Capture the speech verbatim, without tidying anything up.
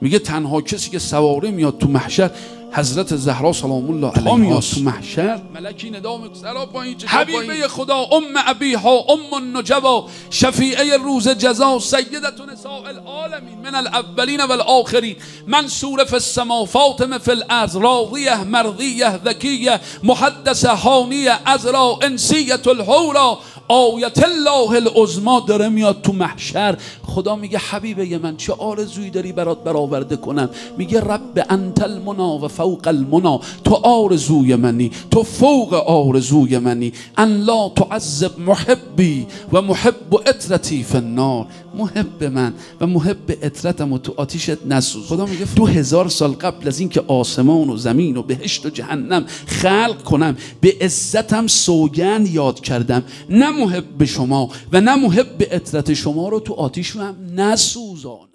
میگه تنها کسی که سواره میاد تو محشر حضرت زهرا سلام الله علیها میاد تو محشر. ملکی ندا میگه پایین حبیبه خدا، ام ابیها، ام النجوا، شفیعه روز جزا، سیدة نساء العالمین من الاولین والآخرین، منصور فی السما، فاطمه فی الارض، راضیه مرضیه ذکیه محدثه حانیه عذرا انسیه الحورا، آیت الله العظما داره میاد تو محشر. خدا میگه حبیبه من چه آرزویی داری برات برآورده کنم؟ میگه رب انت المنا و فوق المنا، تو آرزوی منی، تو فوق آرزوی منی. ان لا تعذب محبی و محب اطرتی فی النار، محب من و محب اطرتم تو آتیشت نسوز. خدا میگه دو هزار سال قبل از اینکه آسمان و زمین و بهشت و جهنم خلق کنم به عزتم سوگند یاد کردم، نه محب شما و نه محب اطرت شما رو تو آتیش هم نسوزان.